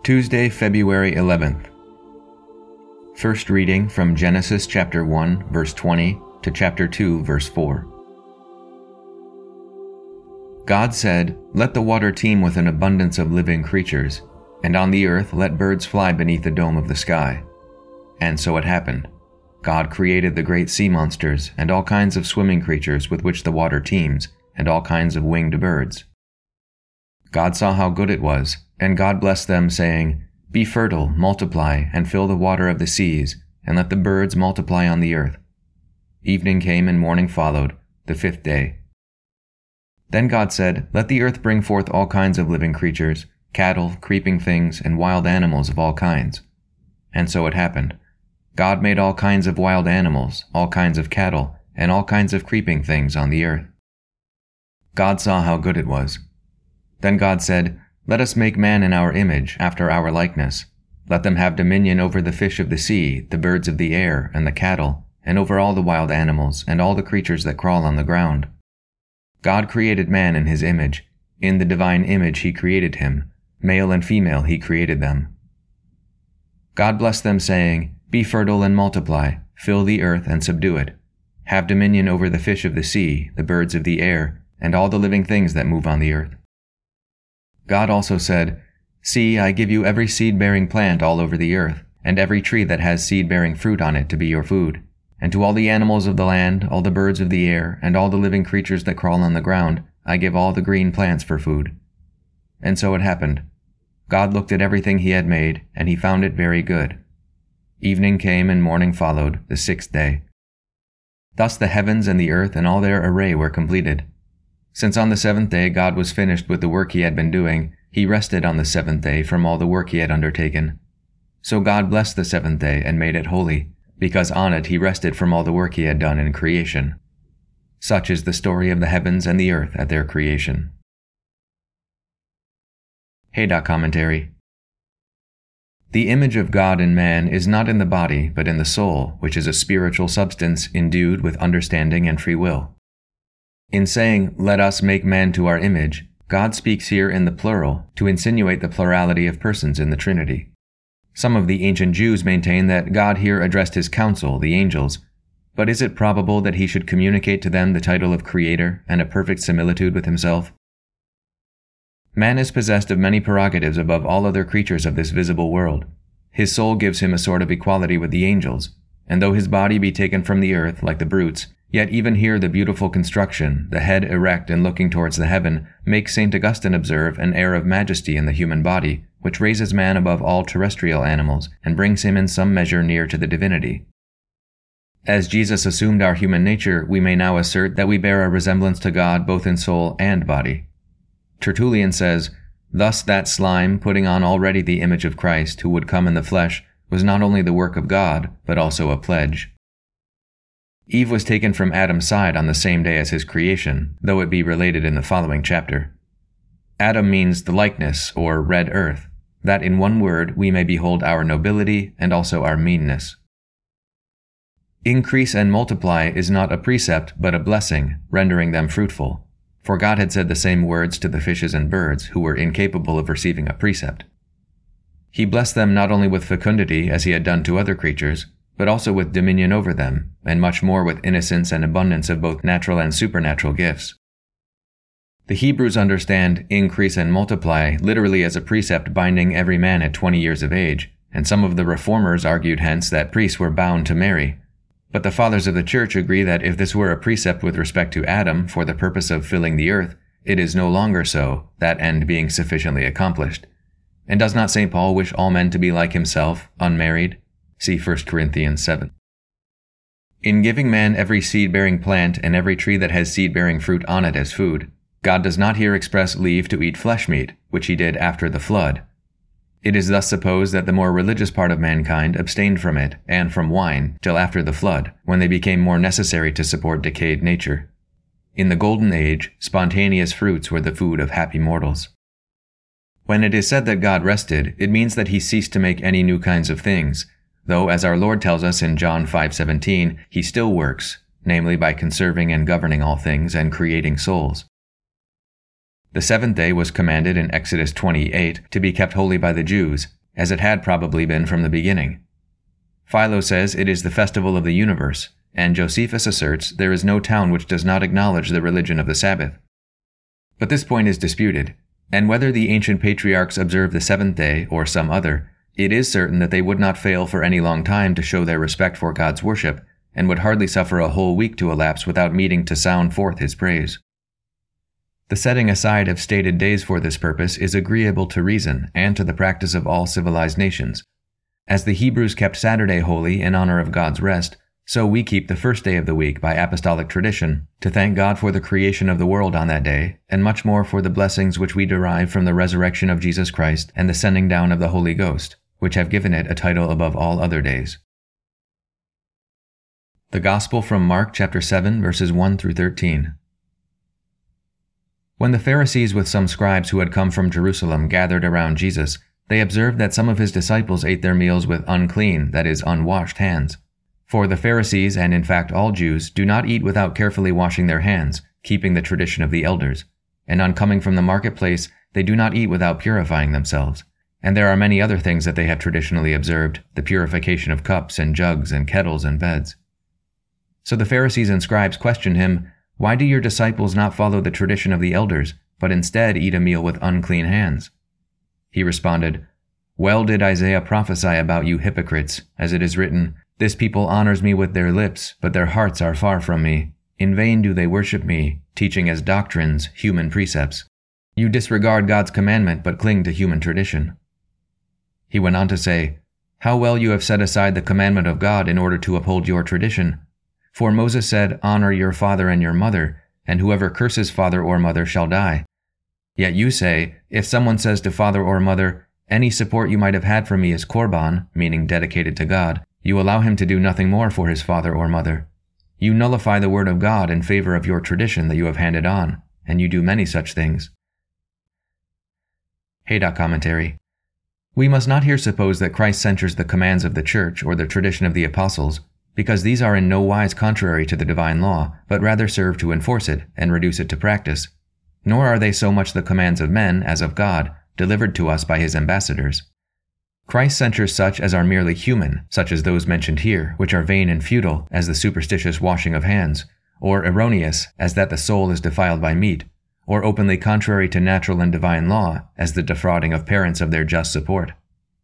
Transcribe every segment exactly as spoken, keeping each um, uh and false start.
Tuesday, February eleventh. First reading from Genesis chapter one, verse twenty, to chapter two, verse four. God said, "Let the water teem with an abundance of living creatures, and on the earth let birds fly beneath the dome of the sky." And so it happened. God created the great sea monsters and all kinds of swimming creatures with which the water teems, and all kinds of winged birds. God saw how good it was, and God blessed them, saying, "Be fertile, multiply, and fill the water of the seas, and let the birds multiply on the earth." Evening came and morning followed, the fifth day. Then God said, "Let the earth bring forth all kinds of living creatures, cattle, creeping things, and wild animals of all kinds." And so it happened. God made all kinds of wild animals, all kinds of cattle, and all kinds of creeping things on the earth. God saw how good it was. Then God said, "Let us make man in our image, after our likeness. Let them have dominion over the fish of the sea, the birds of the air, and the cattle, and over all the wild animals, and all the creatures that crawl on the ground." God created man in his image. In the divine image he created him. Male and female he created them. God blessed them, saying, "Be fertile and multiply, fill the earth and subdue it. Have dominion over the fish of the sea, the birds of the air, and all the living things that move on the earth." God also said, "See, I give you every seed-bearing plant all over the earth, and every tree that has seed-bearing fruit on it to be your food. And to all the animals of the land, all the birds of the air, and all the living creatures that crawl on the ground, I give all the green plants for food." And so it happened. God looked at everything he had made, and he found it very good. Evening came and morning followed, the sixth day. Thus the heavens and the earth and all their array were completed. Since on the seventh day God was finished with the work he had been doing, he rested on the seventh day from all the work he had undertaken. So God blessed the seventh day and made it holy, because on it he rested from all the work he had done in creation. Such is the story of the heavens and the earth at their creation. Haydock Commentary. The image of God in man is not in the body, but in the soul, which is a spiritual substance endued with understanding and free will. In saying, "Let us make man to our image," God speaks here in the plural to insinuate the plurality of persons in the Trinity. Some of the ancient Jews maintain that God here addressed his council, the angels, but is it probable that he should communicate to them the title of Creator and a perfect similitude with himself? Man is possessed of many prerogatives above all other creatures of this visible world. His soul gives him a sort of equality with the angels, and though his body be taken from the earth like the brutes, yet even here the beautiful construction, the head erect and looking towards the heaven, makes Saint Augustine observe an air of majesty in the human body, which raises man above all terrestrial animals and brings him in some measure near to the divinity. As Jesus assumed our human nature, we may now assert that we bear a resemblance to God both in soul and body. Tertullian says, "Thus that slime, putting on already the image of Christ, who would come in the flesh, was not only the work of God, but also a pledge." Eve was taken from Adam's side on the same day as his creation, though it be related in the following chapter. Adam means the likeness, or red earth, that in one word we may behold our nobility and also our meanness. Increase and multiply is not a precept but a blessing, rendering them fruitful. For God had said the same words to the fishes and birds, who were incapable of receiving a precept. He blessed them not only with fecundity, as he had done to other creatures, but also with dominion over them, and much more with innocence and abundance of both natural and supernatural gifts. The Hebrews understand increase and multiply literally as a precept binding every man at twenty years of age, and some of the reformers argued hence that priests were bound to marry. But the fathers of the Church agree that if this were a precept with respect to Adam for the purpose of filling the earth, it is no longer so, that end being sufficiently accomplished. And does not Saint Paul wish all men to be like himself, unmarried? See First Corinthians seven. In giving man every seed-bearing plant and every tree that has seed-bearing fruit on it as food, God does not here express leave to eat flesh meat, which he did after the flood. It is thus supposed that the more religious part of mankind abstained from it and from wine till after the flood, when they became more necessary to support decayed nature. In the Golden Age, spontaneous fruits were the food of happy mortals. When it is said that God rested, it means that he ceased to make any new kinds of things, though, as our Lord tells us in John five seventeen, he still works, namely by conserving and governing all things and creating souls. The seventh day was commanded in Exodus twenty-eight to be kept holy by the Jews, as it had probably been from the beginning. Philo says it is the festival of the universe, and Josephus asserts there is no town which does not acknowledge the religion of the Sabbath. But this point is disputed, and whether the ancient patriarchs observed the seventh day or some other, it is certain that they would not fail for any long time to show their respect for God's worship, and would hardly suffer a whole week to elapse without meeting to sound forth his praise. The setting aside of stated days for this purpose is agreeable to reason and to the practice of all civilized nations. As the Hebrews kept Saturday holy in honor of God's rest, so we keep the first day of the week by apostolic tradition, to thank God for the creation of the world on that day, and much more for the blessings which we derive from the resurrection of Jesus Christ and the sending down of the Holy Ghost, which have given it a title above all other days. The Gospel from Mark chapter seven, verses one through thirteen. When the Pharisees with some scribes who had come from Jerusalem gathered around Jesus, they observed that some of his disciples ate their meals with unclean, that is, unwashed hands. For the Pharisees, and in fact all Jews, do not eat without carefully washing their hands, keeping the tradition of the elders. And on coming from the marketplace, they do not eat without purifying themselves. And there are many other things that they have traditionally observed, the purification of cups and jugs and kettles and beds. So the Pharisees and scribes questioned him, "Why do your disciples not follow the tradition of the elders, but instead eat a meal with unclean hands?" He responded, "Well did Isaiah prophesy about you hypocrites, as it is written, 'This people honors me with their lips, but their hearts are far from me. In vain do they worship me, teaching as doctrines human precepts.' You disregard God's commandment, but cling to human tradition." He went on to say, "How well you have set aside the commandment of God in order to uphold your tradition. For Moses said, 'Honor your father and your mother,' and whoever curses father or mother shall die. Yet you say, if someone says to father or mother, 'Any support you might have had from me is korban,' meaning dedicated to God, you allow him to do nothing more for his father or mother. You nullify the word of God in favor of your tradition that you have handed on, and you do many such things." Haydock Commentary. We must not here suppose that Christ censures the commands of the Church or the tradition of the apostles, because these are in no wise contrary to the divine law, but rather serve to enforce it and reduce it to practice. Nor are they so much the commands of men as of God, delivered to us by his ambassadors. Christ censures such as are merely human, such as those mentioned here, which are vain and futile, as the superstitious washing of hands, or erroneous, as that the soul is defiled by meat, or openly contrary to natural and divine law, as the defrauding of parents of their just support.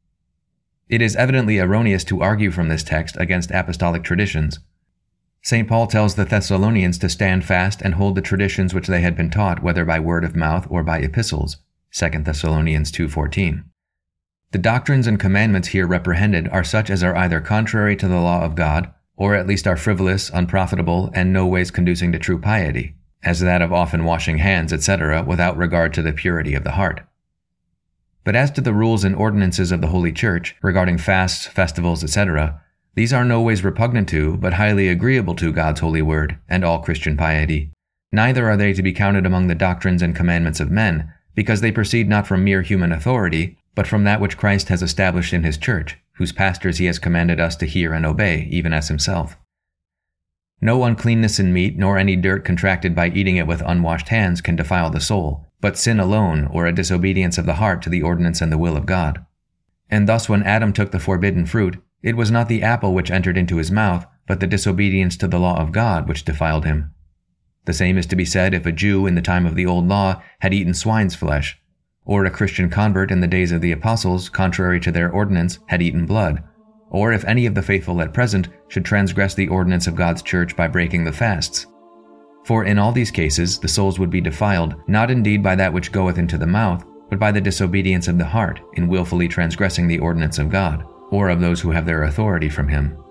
It is evidently erroneous to argue from this text against apostolic traditions. Saint Paul tells the Thessalonians to stand fast and hold the traditions which they had been taught, whether by word of mouth or by epistles, Second Thessalonians two fourteen. The doctrines and commandments here reprehended are such as are either contrary to the law of God, or at least are frivolous, unprofitable, and no ways conducing to true piety, as that of often washing hands, et cetera, without regard to the purity of the heart. But as to the rules and ordinances of the Holy Church, regarding fasts, festivals, et cetera, these are no ways repugnant to, but highly agreeable to God's holy word and all Christian piety. Neither are they to be counted among the doctrines and commandments of men, because they proceed not from mere human authority, but from that which Christ has established in his Church, whose pastors he has commanded us to hear and obey, even as himself. No uncleanness in meat, nor any dirt contracted by eating it with unwashed hands can defile the soul, but sin alone, or a disobedience of the heart to the ordinance and the will of God. And thus when Adam took the forbidden fruit, it was not the apple which entered into his mouth, but the disobedience to the law of God which defiled him. The same is to be said if a Jew in the time of the old law had eaten swine's flesh, or a Christian convert in the days of the apostles, contrary to their ordinance, had eaten blood, or if any of the faithful at present should transgress the ordinance of God's church by breaking the fasts. For in all these cases the souls would be defiled, not indeed by that which goeth into the mouth, but by the disobedience of the heart, in wilfully transgressing the ordinance of God, or of those who have their authority from him.